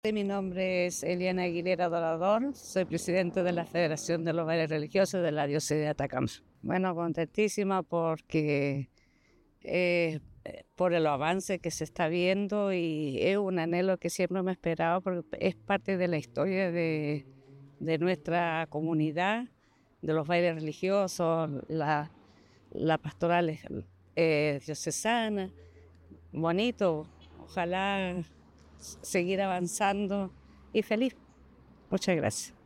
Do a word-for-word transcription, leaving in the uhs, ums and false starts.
Mi nombre es Eliana Aguilera Dorador, soy presidente de la Federación de los Bailes Religiosos de la Diócesis de Atacama. Bueno, contentísima porque eh, por el avance que se está viendo y es un anhelo que siempre me he esperado porque es parte de la historia de, de nuestra comunidad, de los bailes religiosos, la, la pastoral eh, diocesana. Bonito, ojalá seguir avanzando y feliz. Muchas gracias.